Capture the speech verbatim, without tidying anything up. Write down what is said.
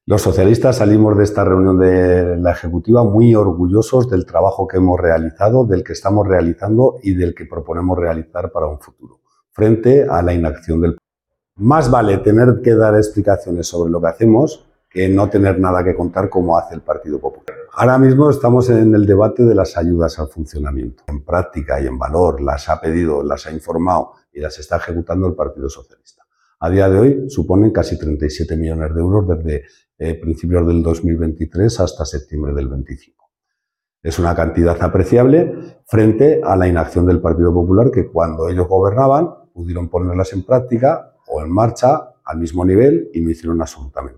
Los socialistas salimos de esta reunión de la Ejecutiva muy orgullosos del trabajo que hemos realizado, del que estamos realizando y del que proponemos realizar para un futuro, frente a la inacción del Partido. Más vale tener que dar explicaciones sobre lo que hacemos que no tener nada que contar como hace el Partido Popular. Ahora mismo estamos en el debate de las ayudas al funcionamiento. En práctica y en valor las ha pedido, las ha informado y las está ejecutando el Partido Socialista. A día de hoy suponen casi treinta y siete millones de euros desde eh, principios del dos mil veintitrés hasta septiembre del veinticinco. Es una cantidad apreciable frente a la inacción del Partido Popular, que cuando ellos gobernaban pudieron ponerlas en práctica o en marcha al mismo nivel y no hicieron absolutamente